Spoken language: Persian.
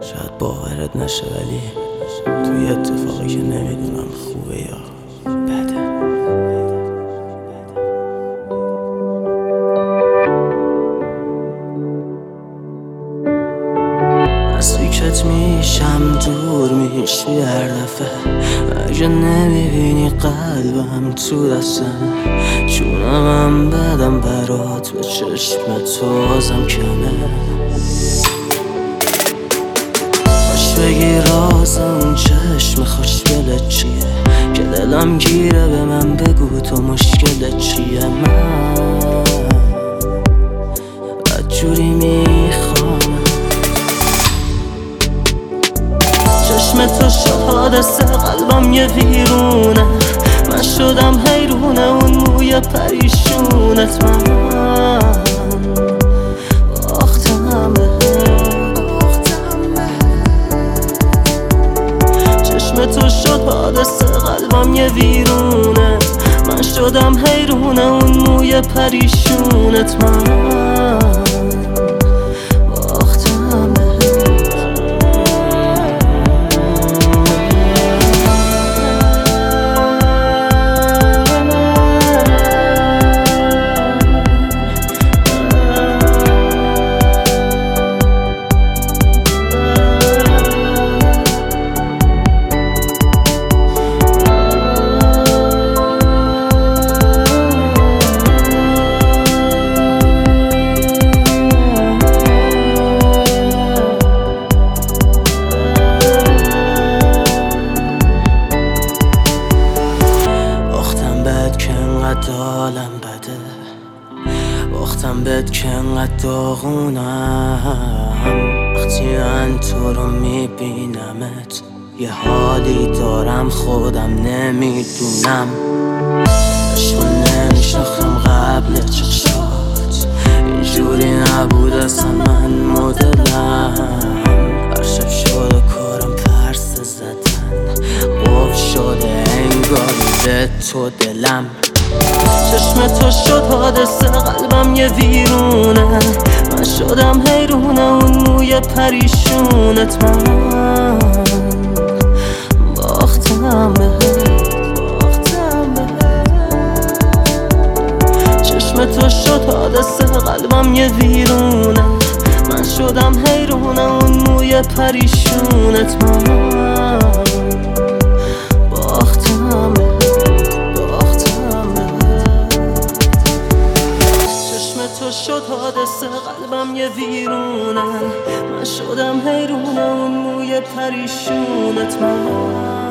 شاید باورت نشه ولی توی اتفاقی که نمیدونم خوبه یا بده. نزدیکت میشم دور میشی هر دفعه، اگه نمیبینی قلبم تو دستمه، جونمم بدم برات به چشم تو ازم کمه. باش بگی راز اون چشم خوشگلت چیه، که دلم گیره به من بگو تو مشکلت چیه. من بدجوری میخوام چشم تو شد حادثه، قلبم یه ویرونه، من شدم حیرونه اون موی پریشونت. من باختم چشم تو شد حادثه، قلبم یه ویرونه، من شدم حیرونه اون موی پریشونت. من حالم بده، باختم بهت که انقدر داغونم. وقتی من تو رو میبینمت یه حالی دارم خودم نمیدونم. عشق نمیشناختم قبل چشات، اینجوری نبود اصلا من مدلم. هر شب شده کارم پرسه زدن، قفل شده انگار به تو دلم. چشم تو شد حادثه، قلبم یه ویرونه، من شدم حیرونه اون موی پریشونت. من باختم چشم تو شد حادثه، قلبم یه ویرونه، من شدم حیرونه اون موی پریشونت. من باختم تو شد حادثه، قلبم یه ویرونه، من شدم حیرونه اون موی پریشونت. من